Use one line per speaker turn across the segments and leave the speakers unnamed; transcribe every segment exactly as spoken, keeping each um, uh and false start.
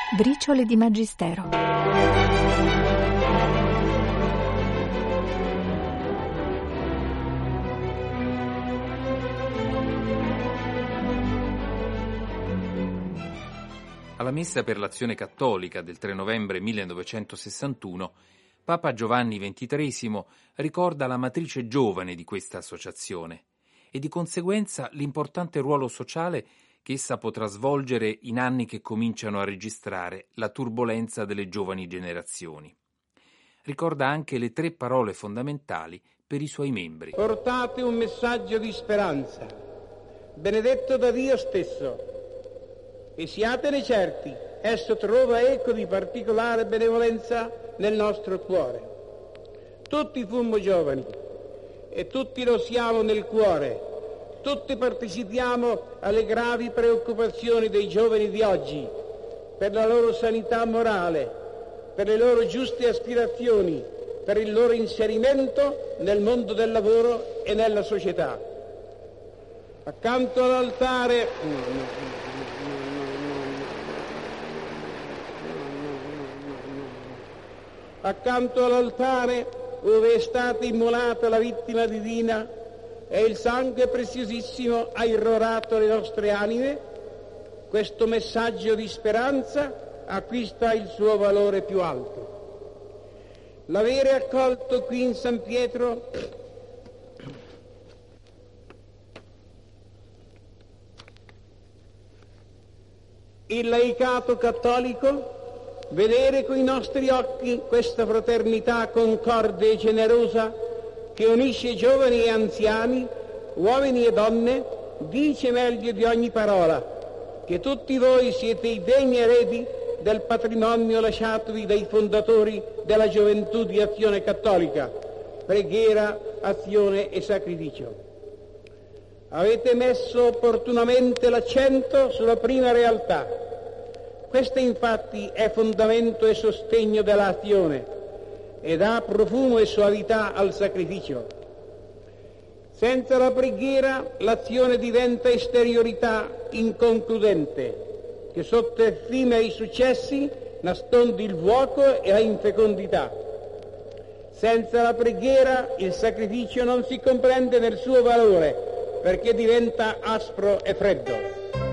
Briciole di Magistero.
Alla messa per l'Azione Cattolica del tre novembre millenovecentosessantuno, Papa Giovanni ventitreesimo ricorda la matrice giovane di questa associazione e di conseguenza l'importante ruolo sociale che essa potrà svolgere in anni che cominciano a registrare la turbolenza delle giovani generazioni. Ricorda anche le tre parole fondamentali per i suoi membri.
Portate un messaggio di speranza, benedetto da Dio stesso, e siatene certi, esso trova eco di particolare benevolenza nel nostro cuore. Tutti fummo giovani e tutti lo siamo nel cuore. Tutti partecipiamo alle gravi preoccupazioni dei giovani di oggi per la loro sanità morale, per le loro giuste aspirazioni, per il loro inserimento nel mondo del lavoro e nella società. Accanto all'altare accanto all'altare dove è stata immolata la vittima divina e il sangue preziosissimo ha irrorato le nostre anime, questo messaggio di speranza acquista il suo valore più alto. L'avere accolto qui in San Pietro il laicato cattolico, vedere coi nostri occhi questa fraternità concorde e generosa che unisce giovani e anziani, uomini e donne, dice meglio di ogni parola che tutti voi siete i degni eredi del patrimonio lasciatovi dai fondatori della gioventù di Azione Cattolica, preghiera, azione e sacrificio. Avete messo opportunamente l'accento sulla prima realtà. Questa infatti è fondamento e sostegno dell'azione e dà profumo e soavità al sacrificio. Senza la preghiera l'azione diventa esteriorità inconcludente, che sotto effimeri successi nasconde il vuoto e la infecondità. Senza la preghiera il sacrificio non si comprende nel suo valore, perché diventa aspro e freddo.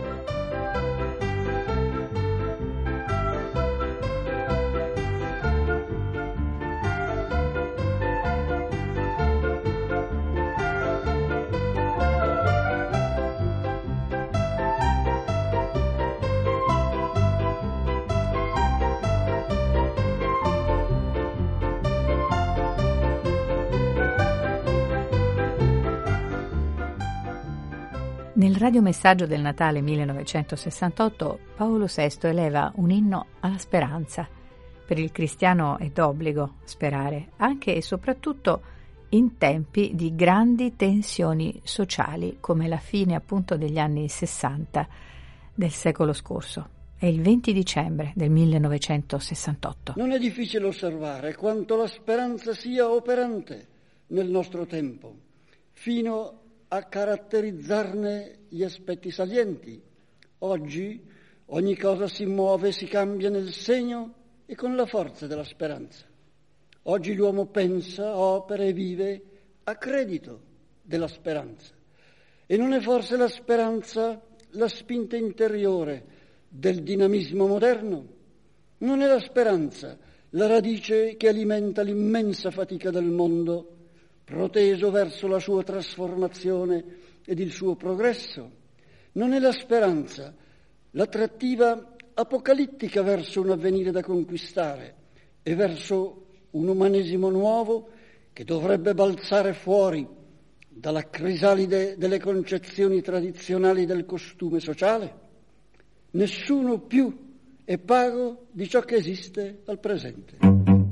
Nel radiomessaggio del Natale millenovecentosessantotto Paolo sesto eleva un inno alla speranza. Per il cristiano è d'obbligo sperare, anche e soprattutto in tempi di grandi tensioni sociali come la fine appunto degli anni sessanta del secolo scorso. È il venti dicembre del millenovecentosessantotto.
Non è difficile osservare quanto la speranza sia operante nel nostro tempo, fino a caratterizzarne gli aspetti salienti. Oggi ogni cosa si muove e si cambia nel segno e con la forza della speranza. Oggi l'uomo pensa, opera e vive a credito della speranza. E non è forse la speranza la spinta interiore del dinamismo moderno? Non è la speranza la radice che alimenta l'immensa fatica del mondo, proteso verso la sua trasformazione ed il suo progresso? Non è la speranza l'attrattiva apocalittica verso un avvenire da conquistare e verso un umanesimo nuovo che dovrebbe balzare fuori dalla crisalide delle concezioni tradizionali del costume sociale? Nessuno più è pago di ciò che esiste al presente.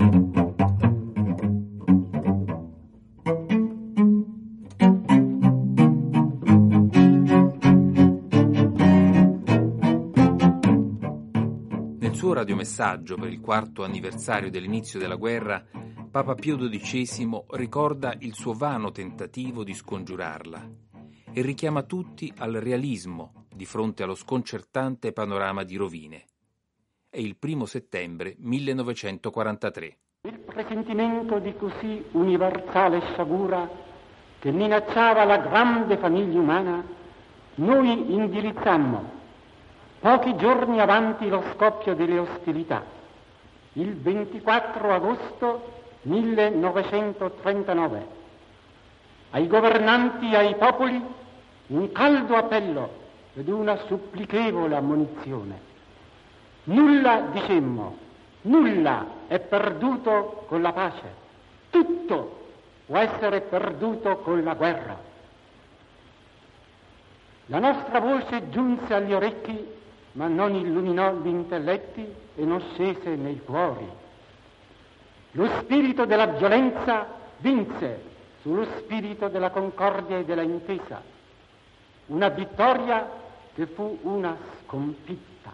Radiomessaggio per il quarto anniversario dell'inizio della guerra, Papa Pio dodicesimo ricorda il suo vano tentativo di scongiurarla e richiama tutti al realismo di fronte allo sconcertante panorama di rovine. è il primo settembre millenovecentoquarantatré.
Il presentimento di così universale sciagura che minacciava la grande famiglia umana, noi indirizzammo, pochi giorni avanti lo scoppio delle ostilità, il ventiquattro agosto millenovecentotrentanove, ai governanti e ai popoli un caldo appello ed una supplichevole ammonizione. Nulla, dicemmo, nulla è perduto con la pace, tutto può essere perduto con la guerra. La nostra voce giunse agli orecchi, ma non illuminò gli intelletti e non scese nei cuori. Lo spirito della violenza vinse sullo spirito della concordia e della intesa, una vittoria che fu una sconfitta.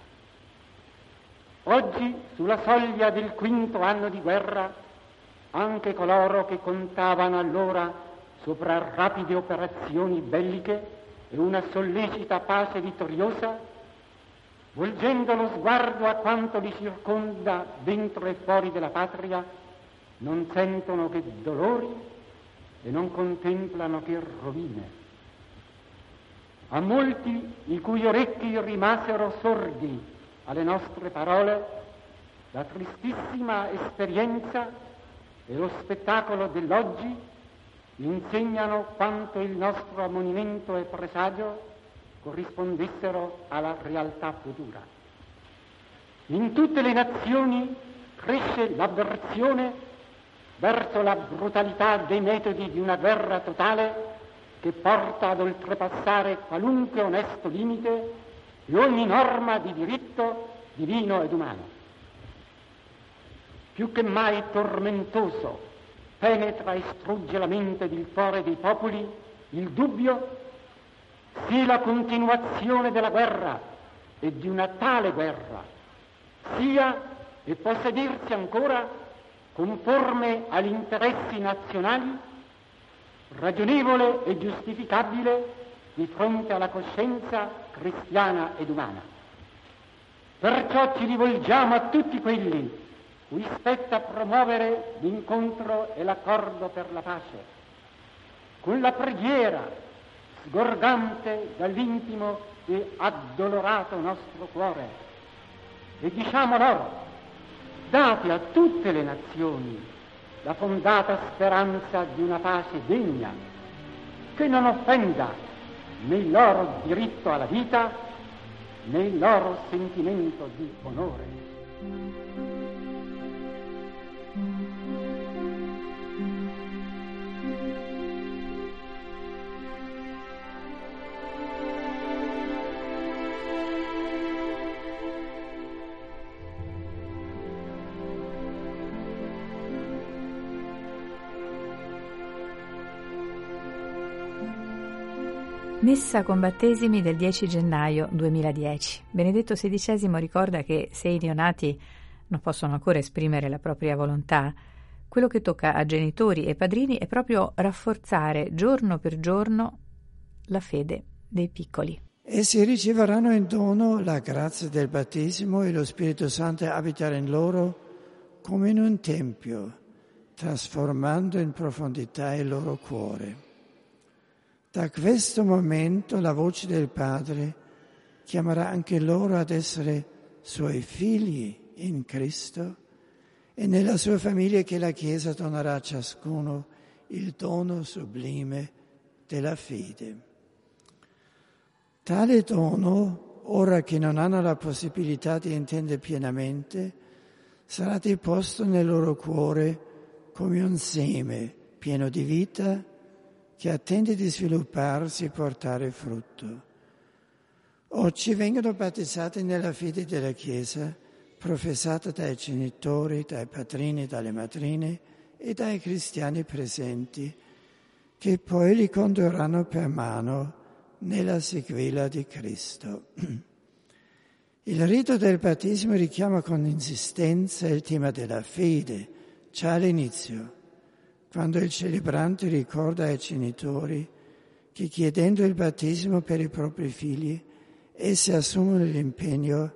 Oggi, sulla soglia del quinto anno di guerra, anche coloro che contavano allora sopra rapide operazioni belliche e una sollecita pace vittoriosa, volgendo lo sguardo a quanto li circonda dentro e fuori della patria, non sentono che dolori e non contemplano che rovine. A molti i cui orecchi rimasero sordi alle nostre parole, la tristissima esperienza e lo spettacolo dell'oggi insegnano quanto il nostro ammonimento e presagio corrispondessero alla realtà futura. In tutte le nazioni cresce l'avversione verso la brutalità dei metodi di una guerra totale che porta ad oltrepassare qualunque onesto limite e ogni norma di diritto divino ed umano. Più che mai tormentoso penetra e strugge la mente ed il cuore dei popoli il dubbio sia la continuazione della guerra e di una tale guerra, sia e possa dirsi ancora conforme agli interessi nazionali, ragionevole e giustificabile di fronte alla coscienza cristiana ed umana. Perciò ci rivolgiamo a tutti quelli cui spetta promuovere l'incontro e l'accordo per la pace, con la preghiera sgorgante dall'intimo e addolorato nostro cuore, e diciamo loro: date a tutte le nazioni la fondata speranza di una pace degna, che non offenda né il loro diritto alla vita né il loro sentimento di onore.
Messa con battesimi del dieci gennaio duemiladieci. Benedetto sedicesimo ricorda che se i neonati non possono ancora esprimere la propria volontà, quello che tocca a genitori e padrini è proprio rafforzare giorno per giorno la fede dei piccoli.
Essi riceveranno in dono la grazia del battesimo e lo Spirito Santo abiterà in loro come in un tempio, trasformando in profondità il loro cuore. Da questo momento la voce del Padre chiamerà anche loro ad essere suoi figli in Cristo e nella sua famiglia che la Chiesa donerà a ciascuno il dono sublime della fede. Tale dono, ora che non hanno la possibilità di intendere pienamente, sarà deposto nel loro cuore come un seme pieno di vita che attende di svilupparsi e portare frutto. Oggi vengono battezzati nella fede della Chiesa, professata dai genitori, dai padrini, dalle madrine e dai cristiani presenti, che poi li condurranno per mano nella sequela di Cristo. Il rito del battesimo richiama con insistenza il tema della fede, già all'inizio, quando il celebrante ricorda ai genitori che chiedendo il battesimo per i propri figli, essi assumono l'impegno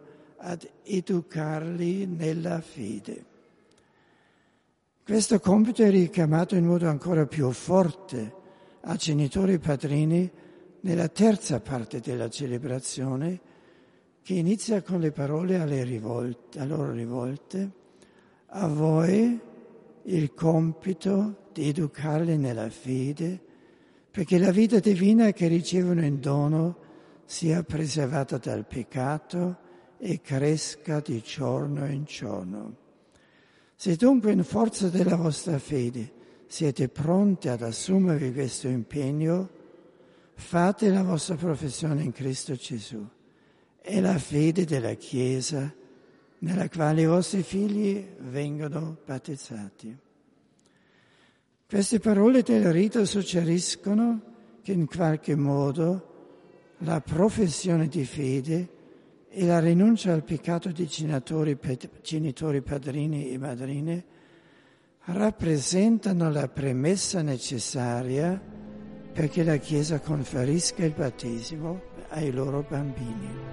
ad educarli nella fede. Questo compito è richiamato in modo ancora più forte a genitori padrini nella terza parte della celebrazione, che inizia con le parole alle rivolte, a loro rivolte: a voi il compito di educarli nella fede, perché la vita divina che ricevono in dono sia preservata dal peccato e cresca di giorno in giorno. Se dunque in forza della vostra fede siete pronti ad assumervi questo impegno, fate la vostra professione in Cristo Gesù. È la fede della Chiesa nella quale i vostri figli vengono battezzati. Queste parole del rito suggeriscono che in qualche modo la professione di fede e la rinuncia al peccato di genitori, genitori padrini e madrine rappresentano la premessa necessaria perché la Chiesa conferisca il battesimo ai loro bambini.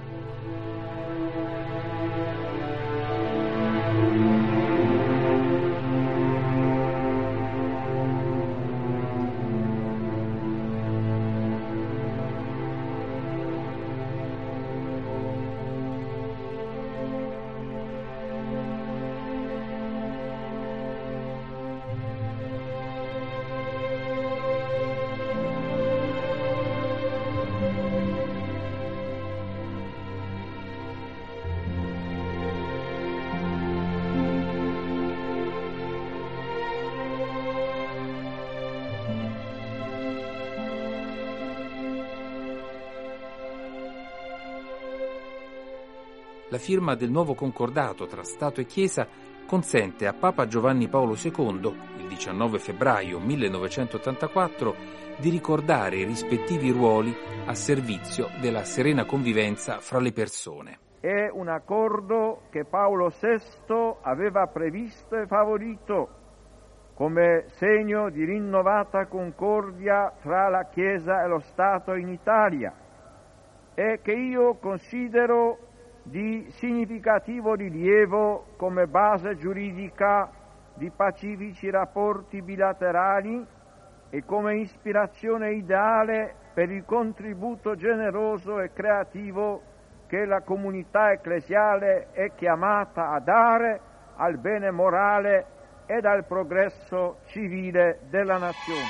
La firma del nuovo concordato tra Stato e Chiesa consente a Papa Giovanni Paolo secondo, il diciannove febbraio millenovecentottantaquattro, di ricordare i rispettivi ruoli a servizio della serena convivenza fra le persone.
È un accordo che Paolo sesto aveva previsto e favorito come segno di rinnovata concordia tra la Chiesa e lo Stato in Italia e che io considero di significativo rilievo come base giuridica di pacifici rapporti bilaterali e come ispirazione ideale per il contributo generoso e creativo che la comunità ecclesiale è chiamata a dare al bene morale ed al progresso civile della nazione.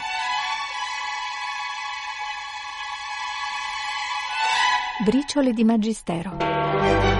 Briciole di Magistero.